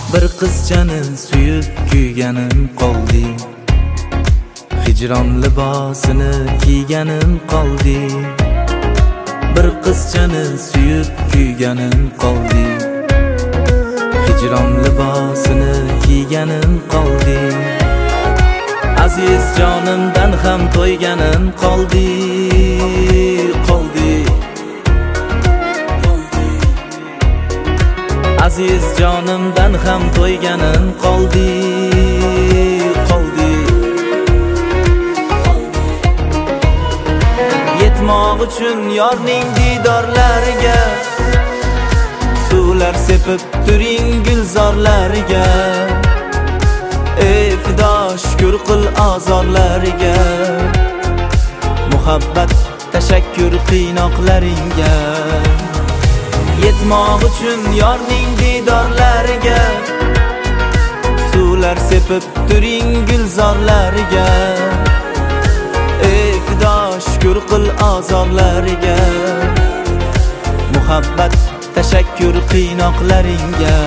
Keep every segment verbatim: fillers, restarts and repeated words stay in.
Bir qizchani suyib kuyganim qoldi, hijron libosini kiyganim qoldi. Bir qizchani suyib kuyganim qoldi, hijron libosini kiyganim qoldi. Aziz jonimdan ham to'yganim qoldi, qoldi. Aziz jonimdan ham to'yganim qoldi, qoldi. Yetmoq uchun yorning didorlariga, suvlar sepib turing gulzorlariga. Ey fido shukr qil azorlariga, muhabbat tashakkur qiynoqlaringga. Yetmoq uchun yorning didorlariga, suvlar sepib turing gulzorlariga. Ey fido shukr qil azorlariga, muhabbat tashakkur qiynoqlaringga.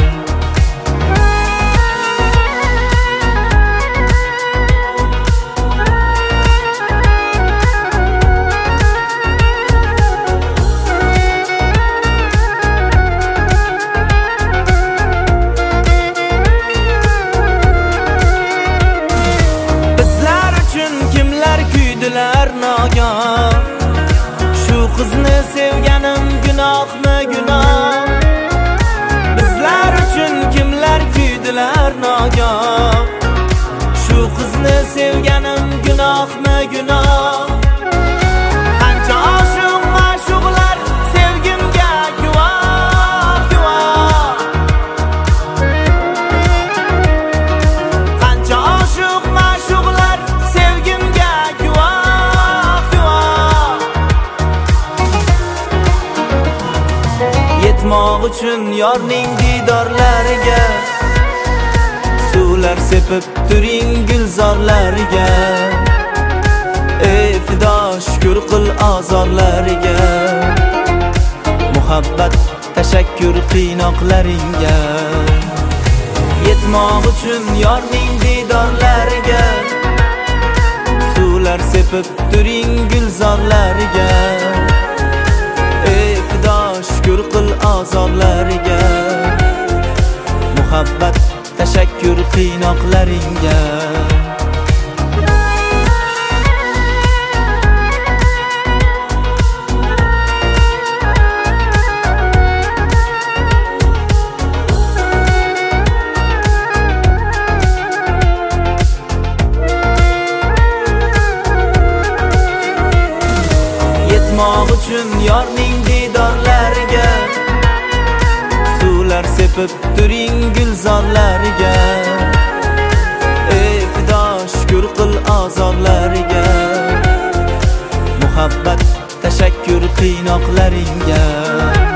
Shu qizni sevganim gunohmi gunoh? Bizlar uchun kimlar kuydilar nogoh? Shu qizni sevganim gunohmi gunoh? Qancha oshiq ma'shuqlar sevgimga guvoh, guvoh. Qancha oshiq ma'shuqlar sevgimga yetmoq uchun yorning didorlariga, suvlar sepib turing gulzorlariga. Ey fido shukr qil azorlariga, muhabbat tashakkur qiynoqlaringga. Yetmoq uchun yorning didorlariga, suvlar sepib turing gulzorlariga. Ey fido shukr qil azorlariga, muhabbat tashakkur qiynoqlaringga. Yetmoq uchun yorning didorlariga, suvlar sepib turing gulzorlariga. Ey fido shukr qil azorlariga, muhabbat tashakkur qiynoqlaringga.